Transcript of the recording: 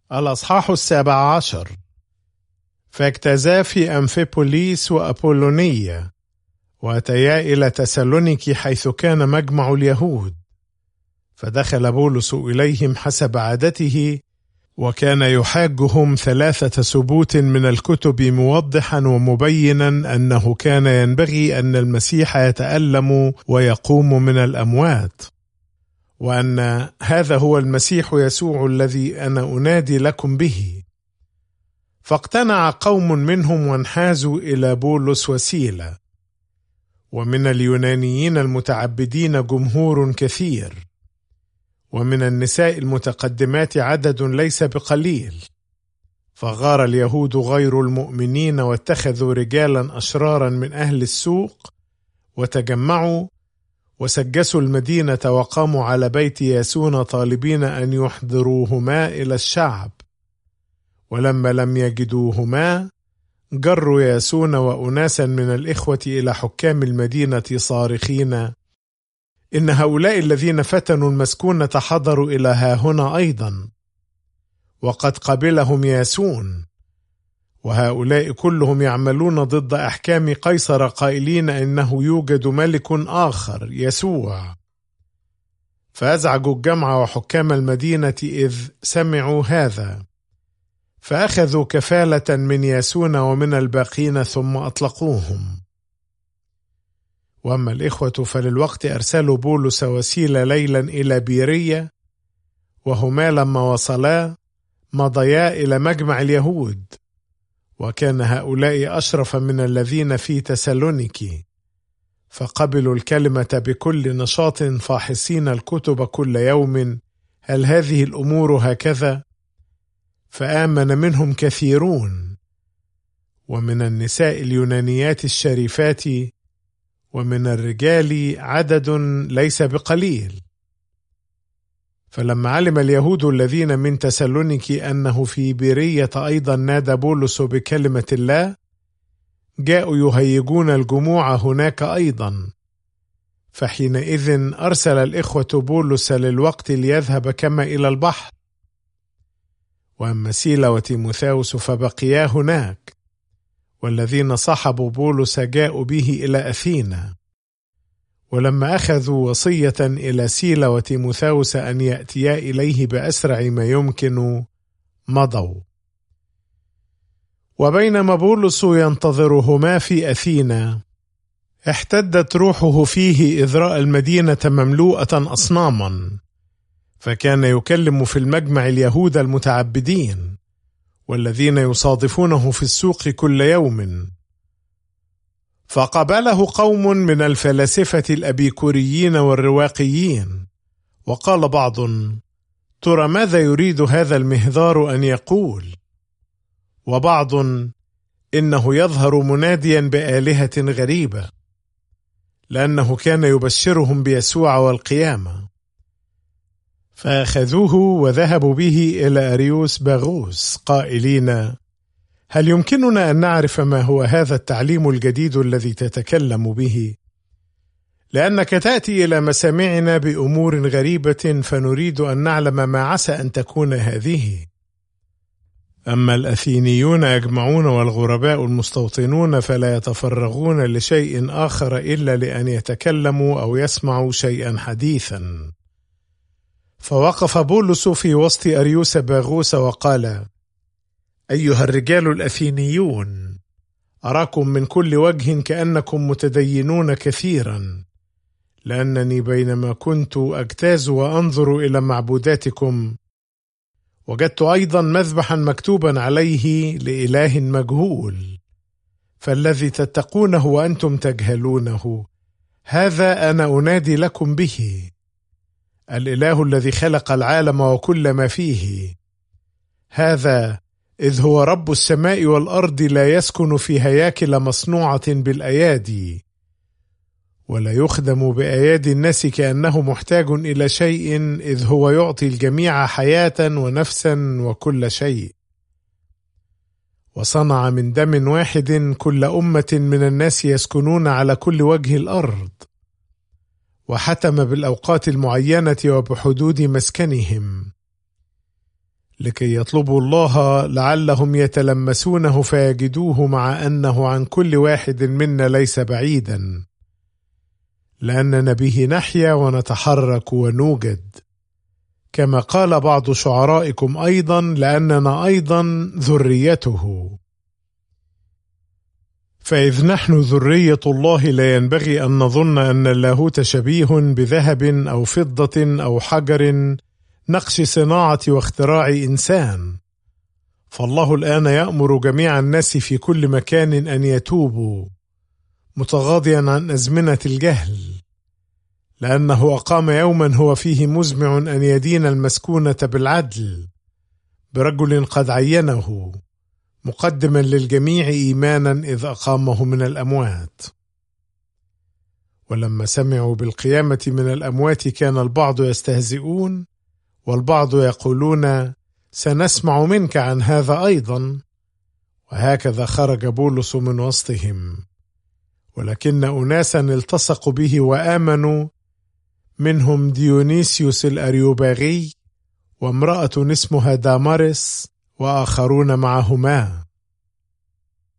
الأصحاح 17. فاجتازا في أمفيبوليس وأبولونية، وأتيا إلى تسالونيكي حيث كان مجمع اليهود. فدخل بولس إليهم حسب عادته، وكان يحاجهم 3 سبوت من الكتب، موضحا ومبينا أنه كان ينبغي أن المسيح يتألم ويقوم من الأموات، وأن هذا هو المسيح يسوع الذي أنا أنادي لكم به. فاقتنع قوم منهم وانحازوا إلى بولس وسيلة، ومن اليونانيين المتعبدين جمهور كثير، ومن النساء المتقدمات عدد ليس بقليل. فغار اليهود غير المؤمنين، واتخذوا رجالا أشرارا من أهل السوق، وتجمعوا وسجسوا المدينة، وقاموا على بيت ياسون طالبين أن يحضروهما إلى الشعب. ولما لم يجدوهما، جروا ياسون وأناسا من الإخوة إلى حكام المدينة صارخين: إن هؤلاء الذين فتنوا المسكونة حضروا إلى هاهنا أيضا، وقد قبلهم ياسون، وهؤلاء كلهم يعملون ضد أحكام قيصر، قائلين إنه يوجد ملك آخر يسوع. فأزعجوا الجمع وحكام المدينة إذ سمعوا هذا، فأخذوا كفالة من ياسون ومن الباقين ثم أطلقوهم. وأما الإخوة فللوقت أرسلوا بولس وسيلة ليلا إلى بيرية، وهما لما وصلا مضيا إلى مجمع اليهود، وكان هؤلاء أشرف من الذين في تسالونيكي، فقبلوا الكلمة بكل نشاط، فاحصين الكتب كل يوم هل هذه الأمور هكذا. فآمن منهم كثيرون، ومن النساء اليونانيات الشريفات، ومن الرجال عدد ليس بقليل. فلما علم اليهود الذين من تسالونيكي أنه في بيرية أيضا نادى بولس بكلمة الله، جاءوا يهيجون الجموع هناك أيضا. فحينئذ أرسل الإخوة بولس للوقت ليذهب كما إلى البحر. وأما سيلا وتيموثاوس فبقيا هناك، والذين صحبوا بولس جاءوا به إلى أثينا. ولما أخذوا وصية إلى سيلا وتيموثاوس أن يأتيا إليه بأسرع ما يمكن، مضوا. وبينما بولس ينتظرهما في أثينا، احتدت روحه فيه إذ رأى المدينة مملوءة أصناما، فكان يكلم في المجمع اليهود المتعبدين والذين يصادفونه في السوق كل يوم. فقبله قوم من الفلاسفة الأبيكوريين والرواقيين، وقال بعض: ترى ماذا يريد هذا المهذار أن يقول؟ وبعض: إنه يظهر مناديا بآلهة غريبة، لأنه كان يبشرهم بيسوع والقيامة. فأخذوه وذهبوا به إلى أريوس باغوس قائلين: هل يمكننا أن نعرف ما هو هذا التعليم الجديد الذي تتكلم به؟ لأنك تأتي إلى مسامعنا بأمور غريبة، فنريد أن نعلم ما عسى أن تكون هذه. أما الأثينيون أجمعون والغرباء المستوطنون فلا يتفرغون لشيء آخر إلا لأن يتكلموا أو يسمعوا شيئا حديثا. فوقف بولس في وسط أريوس باغوس وقال: أيها الرجال الأثينيون، أراكم من كل وجه كأنكم متدينون كثيرا، لأنني بينما كنت أجتاز وأنظر إلى معبوداتكم، وجدت أيضا مذبحا مكتوبا عليه لإله مجهول، فالذي تتقونه وأنتم تجهلونه، هذا أنا أنادي لكم به: الإله الذي خلق العالم وكل ما فيه، هذا إذ هو رب السماء والأرض، لا يسكن في هياكل مصنوعة بالأيادي، ولا يخدم بأيادي الناس كأنه محتاج إلى شيء، إذ هو يعطي الجميع حياة ونفسا وكل شيء. وصنع من دم واحد كل أمة من الناس يسكنون على كل وجه الأرض، وحتم بالأوقات المعينة وبحدود مسكنهم، لكي يطلبوا الله لعلهم يتلمسونه فيجدوه، مع أنه عن كل واحد منا ليس بعيدا، لأننا به نحيا ونتحرك ونوجد، كما قال بعض شعرائكم أيضا: لأننا أيضا ذريته. فإذ نحن ذرية الله لا ينبغي أن نظن أن اللاهوت شبيه بذهب أو فضة أو حجر، نقش صناعة واختراع إنسان. فالله الآن يأمر جميع الناس في كل مكان أن يتوبوا، متغاضيا عن أزمنة الجهل، لأنه أقام يوما هو فيه مزمع أن يدين المسكونة بالعدل برجل قد عينه، مقدما للجميع إيمانا إذ أقامه من الأموات. ولما سمعوا بالقيامة من الأموات كان البعض يستهزئون، والبعض يقولون: سنسمع منك عن هذا أيضا. وهكذا خرج بولس من وسطهم. ولكن أناسا التصقوا به وآمنوا، منهم ديونيسيوس الأريوباغي وامرأة اسمها دامارس وآخرون معهما.